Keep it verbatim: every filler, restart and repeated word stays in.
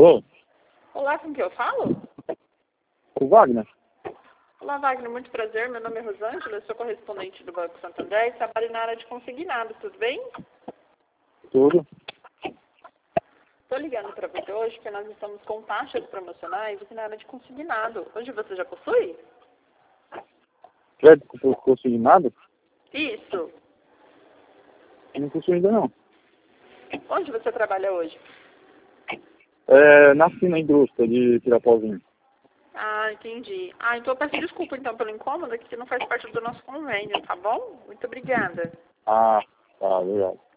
Alô? Olá, com quem eu falo? O Wagner? Olá, Wagner, muito prazer. Meu nome é Rosângela, eu sou correspondente do Banco Santander e trabalho na área de consignado, tudo bem? Tudo. Estou ligando para você hoje porque nós estamos com taxas promocionais aqui na área de consignado. Hoje você já possui? Crédito por consignado? Isso. Não possui ainda não. Onde você trabalha hoje? É, nasci na indústria de Pirapozinho. Ah, entendi. Ah, então eu peço desculpa então pelo incômodo, que não faz parte do nosso convênio, tá bom? Muito obrigada. Ah, tá, legal.